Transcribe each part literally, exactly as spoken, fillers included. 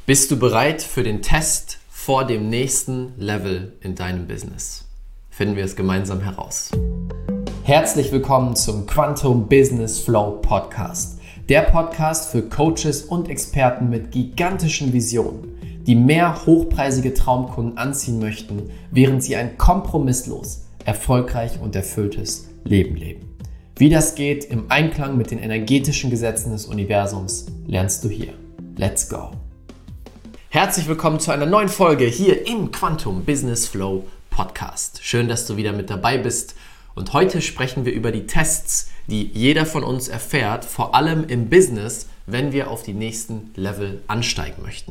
Bist du bereit für den Test vor dem nächsten Level in deinem Business? Finden wir es gemeinsam heraus. Herzlich willkommen zum Quantum Business Flow Podcast. Der Podcast für Coaches und Experten mit gigantischen Visionen, die mehr hochpreisige Traumkunden anziehen möchten, während sie ein kompromisslos, erfolgreich und erfülltes Leben leben. Wie das geht im Einklang mit den energetischen Gesetzen des Universums, lernst du hier. Let's go! Herzlich willkommen zu einer neuen Folge hier im Quantum Business Flow Podcast. Schön, dass du wieder mit dabei bist. Und heute sprechen wir über die Tests, die jeder von uns erfährt, vor allem im Business, wenn wir auf die nächsten Level ansteigen möchten.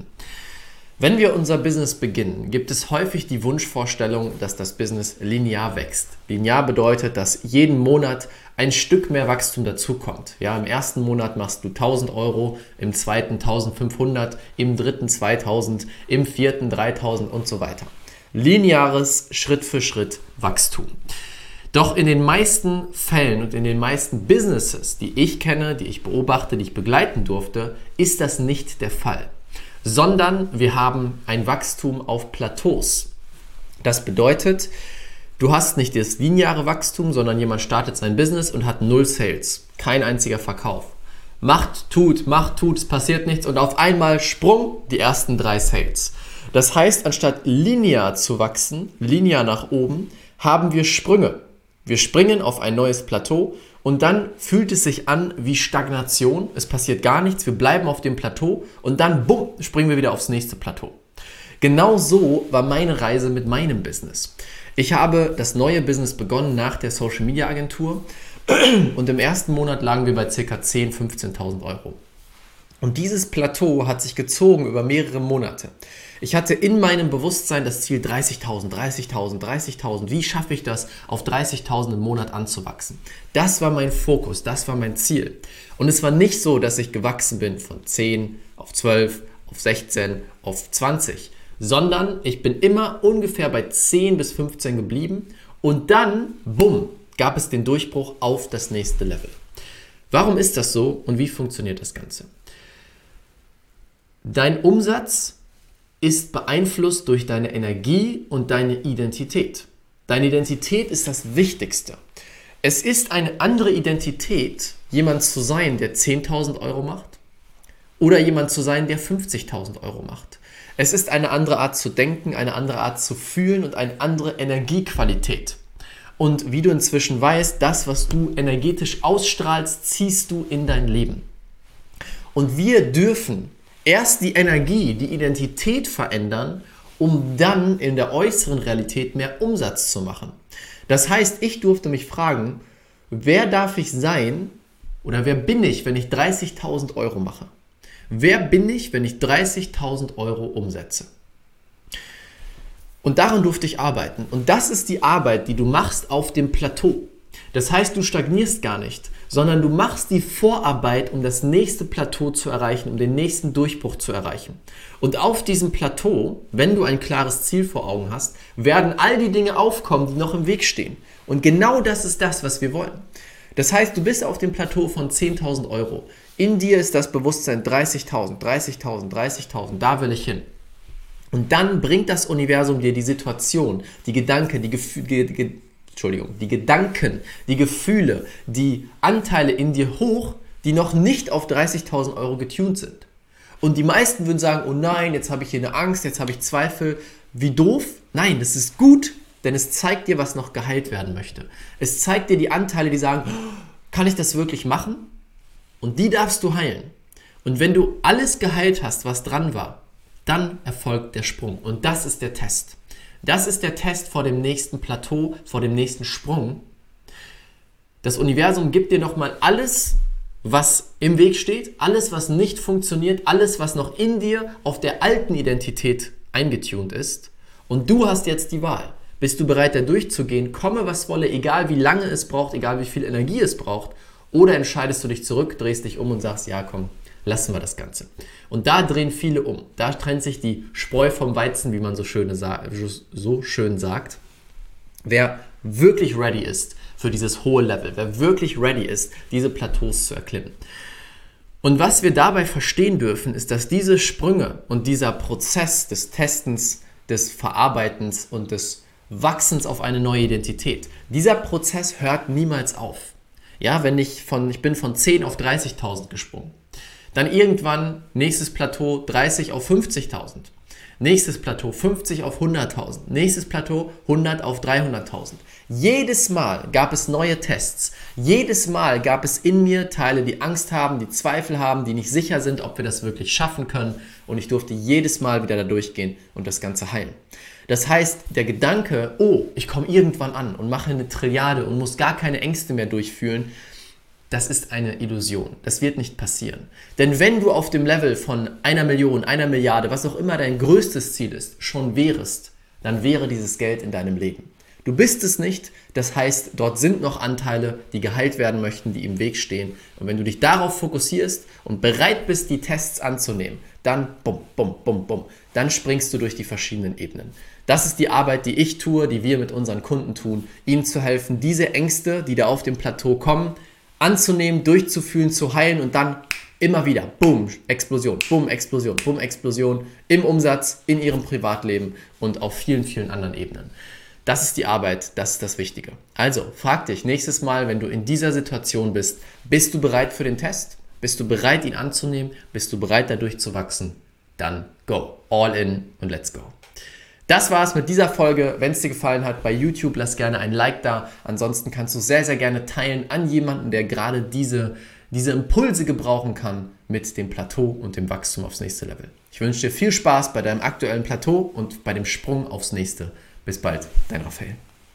Wenn wir unser Business beginnen, gibt es häufig die Wunschvorstellung, dass das Business linear wächst. Linear bedeutet, dass jeden Monat ein Stück mehr Wachstum dazukommt. Ja, im ersten Monat machst du tausend Euro, im zweiten eintausendfünfhundert, im dritten zweitausend, im vierten dreitausend und so weiter. Lineares Schritt für Schritt Wachstum. Doch in den meisten Fällen und in den meisten Businesses, die ich kenne, die ich beobachte, die ich begleiten durfte, ist das nicht der Fall. Sondern wir haben ein Wachstum auf Plateaus. Das bedeutet, du hast nicht das lineare Wachstum, sondern jemand startet sein Business und hat null Sales, kein einziger Verkauf. Macht, tut, macht, tut, es passiert nichts und auf einmal Sprung, die ersten drei Sales. Das heißt, anstatt linear zu wachsen, linear nach oben, haben wir Sprünge. Wir springen auf ein neues Plateau und dann fühlt es sich an wie Stagnation. Es passiert gar nichts, wir bleiben auf dem Plateau und dann, bumm, springen wir wieder aufs nächste Plateau. Genau so war meine Reise mit meinem Business. Ich habe das neue Business begonnen nach der Social Media Agentur und im ersten Monat lagen wir bei ca. zehntausend, fünfzehntausend Euro. Und dieses Plateau hat sich gezogen über mehrere Monate. Ich hatte in meinem Bewusstsein das Ziel dreißigtausend, dreißigtausend, dreißigtausend. Wie schaffe ich das, auf dreißigtausend im Monat anzuwachsen? Das war mein Fokus, das war mein Ziel. Und es war nicht so, dass ich gewachsen bin von zehn auf zwölf, auf sechzehn, auf zwanzig, sondern ich bin immer ungefähr bei zehn bis fünfzehn geblieben und dann, bumm, gab es den Durchbruch auf das nächste Level. Warum ist das so und wie funktioniert das Ganze? Dein Umsatz ist beeinflusst durch deine Energie und deine Identität. Deine Identität ist das Wichtigste. Es ist eine andere Identität, jemand zu sein, der zehntausend Euro macht oder jemand zu sein, der fünfzigtausend Euro macht. Es ist eine andere Art zu denken, eine andere Art zu fühlen und eine andere Energiequalität. Und wie du inzwischen weißt, das, was du energetisch ausstrahlst, ziehst du in dein Leben. Und wir dürfen erst die Energie, die Identität verändern, um dann in der äußeren Realität mehr Umsatz zu machen. Das heißt, ich durfte mich fragen, wer darf ich sein oder wer bin ich, wenn ich dreißigtausend Euro mache? Wer bin ich, wenn ich dreißigtausend Euro umsetze? Und daran durfte ich arbeiten. Und das ist die Arbeit, die du machst auf dem Plateau. Das heißt, du stagnierst gar nicht, sondern du machst die Vorarbeit, um das nächste Plateau zu erreichen, um den nächsten Durchbruch zu erreichen. Und auf diesem Plateau, wenn du ein klares Ziel vor Augen hast, werden all die Dinge aufkommen, die noch im Weg stehen. Und genau das ist das, was wir wollen. Das heißt, du bist auf dem Plateau von zehntausend Euro. In dir ist das Bewusstsein dreißigtausend, dreißigtausend, dreißigtausend, da will ich hin. Und dann bringt das Universum dir die Situation, die Gedanken, die Gefühle, Entschuldigung, die Gedanken, die Gefühle, die Anteile in dir hoch, die noch nicht auf dreißigtausend Euro getuned sind. Und die meisten würden sagen, oh nein, jetzt habe ich hier eine Angst, jetzt habe ich Zweifel. Wie doof? Nein, das ist gut, denn es zeigt dir, was noch geheilt werden möchte. Es zeigt dir die Anteile, die sagen, kann ich das wirklich machen? Und die darfst du heilen. Und wenn du alles geheilt hast, was dran war, dann erfolgt der Sprung. Und das ist der Test. Das ist der Test vor dem nächsten Plateau, vor dem nächsten Sprung. Das Universum gibt dir nochmal alles, was im Weg steht, alles, was nicht funktioniert, alles, was noch in dir auf der alten Identität eingetunt ist. Und du hast jetzt die Wahl. Bist du bereit, da durchzugehen, komme was wolle, egal wie lange es braucht, egal wie viel Energie es braucht, oder entscheidest du dich zurück, drehst dich um und sagst, ja komm, lassen wir das Ganze. Und da drehen viele um. Da trennt sich die Spreu vom Weizen, wie man so schön, so schön sagt. Wer wirklich ready ist für dieses hohe Level, wer wirklich ready ist, diese Plateaus zu erklimmen. Und was wir dabei verstehen dürfen, ist, dass diese Sprünge und dieser Prozess des Testens, des Verarbeitens und des Wachsens auf eine neue Identität, dieser Prozess hört niemals auf. Ja, wenn ich von, ich bin von zehn auf dreißigtausend gesprungen. Dann irgendwann, nächstes Plateau, dreißig auf fünfzigtausend. Nächstes Plateau, fünfzig auf hunderttausend. Nächstes Plateau, hundert auf dreihunderttausend. Jedes Mal gab es neue Tests. Jedes Mal gab es in mir Teile, die Angst haben, die Zweifel haben, die nicht sicher sind, ob wir das wirklich schaffen können. Und ich durfte jedes Mal wieder da durchgehen und das Ganze heilen. Das heißt, der Gedanke, oh, ich komme irgendwann an und mache eine Trilliarde und muss gar keine Ängste mehr durchfühlen, das ist eine Illusion. Das wird nicht passieren. Denn wenn du auf dem Level von einer Million, einer Milliarde, was auch immer dein größtes Ziel ist, schon wärest, dann wäre dieses Geld in deinem Leben. Du bist es nicht, das heißt, dort sind noch Anteile, die geheilt werden möchten, die im Weg stehen. Und wenn du dich darauf fokussierst und bereit bist, die Tests anzunehmen, dann bum, bum, bum, bum, dann springst du durch die verschiedenen Ebenen. Das ist die Arbeit, die ich tue, die wir mit unseren Kunden tun, ihnen zu helfen, diese Ängste, die da auf dem Plateau kommen, anzunehmen, durchzufühlen, zu heilen und dann immer wieder, boom, Explosion, boom, Explosion, boom, Explosion im Umsatz, in ihrem Privatleben und auf vielen, vielen anderen Ebenen. Das ist die Arbeit, das ist das Wichtige. Also, frag dich nächstes Mal, wenn du in dieser Situation bist, bist du bereit für den Test? Bist du bereit, ihn anzunehmen? Bist du bereit, dadurch zu wachsen? Dann go, all in und let's go. Das war's mit dieser Folge. Wenn es dir gefallen hat, bei YouTube lass gerne ein Like da. Ansonsten kannst du sehr, sehr gerne teilen an jemanden, der gerade diese, diese Impulse gebrauchen kann mit dem Plateau und dem Wachstum aufs nächste Level. Ich wünsche dir viel Spaß bei deinem aktuellen Plateau und bei dem Sprung aufs nächste. Bis bald, dein Raphael.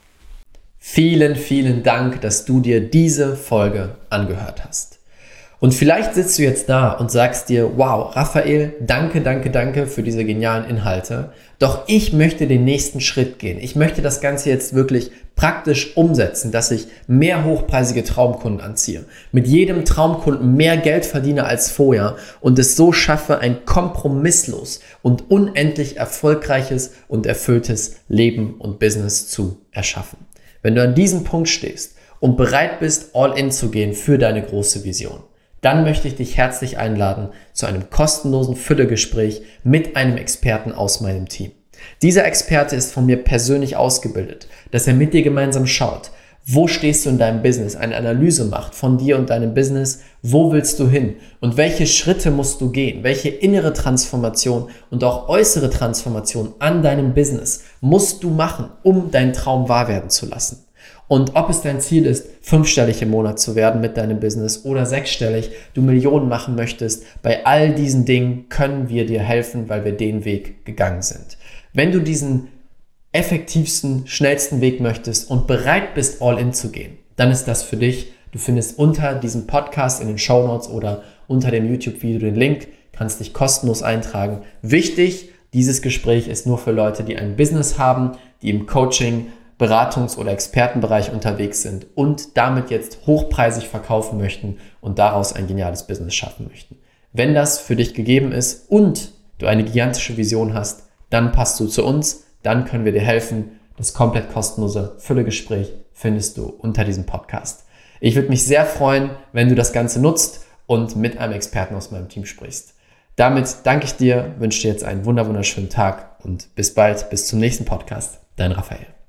Vielen, vielen Dank, dass du dir diese Folge angehört hast. Und vielleicht sitzt du jetzt da und sagst dir, wow, Raphael, danke, danke, danke für diese genialen Inhalte. Doch ich möchte den nächsten Schritt gehen. Ich möchte das Ganze jetzt wirklich praktisch umsetzen, dass ich mehr hochpreisige Traumkunden anziehe, mit jedem Traumkunden mehr Geld verdiene als vorher und es so schaffe, ein kompromisslos und unendlich erfolgreiches und erfülltes Leben und Business zu erschaffen. Wenn du an diesem Punkt stehst und bereit bist, all in zu gehen für deine große Vision, dann möchte ich dich herzlich einladen zu einem kostenlosen Füllegespräch mit einem Experten aus meinem Team. Dieser Experte ist von mir persönlich ausgebildet, dass er mit dir gemeinsam schaut, wo stehst du in deinem Business, eine Analyse macht von dir und deinem Business, wo willst du hin und welche Schritte musst du gehen, welche innere Transformation und auch äußere Transformation an deinem Business musst du machen, um deinen Traum wahr werden zu lassen. Und ob es dein Ziel ist, fünfstellig im Monat zu werden mit deinem Business oder sechsstellig, du Millionen machen möchtest, bei all diesen Dingen können wir dir helfen, weil wir den Weg gegangen sind. Wenn du diesen effektivsten, schnellsten Weg möchtest und bereit bist, all in zu gehen, dann ist das für dich. Du findest unter diesem Podcast in den Shownotes oder unter dem YouTube-Video den Link, kannst dich kostenlos eintragen. Wichtig, dieses Gespräch ist nur für Leute, die ein Business haben, die im Coaching, Beratungs- oder Expertenbereich unterwegs sind und damit jetzt hochpreisig verkaufen möchten und daraus ein geniales Business schaffen möchten. Wenn das für dich gegeben ist und du eine gigantische Vision hast, dann passt du zu uns, dann können wir dir helfen. Das komplett kostenlose Füllegespräch findest du unter diesem Podcast. Ich würde mich sehr freuen, wenn du das Ganze nutzt und mit einem Experten aus meinem Team sprichst. Damit danke ich dir, wünsche dir jetzt einen wunderschönen Tag und bis bald, bis zum nächsten Podcast. Dein Raphael.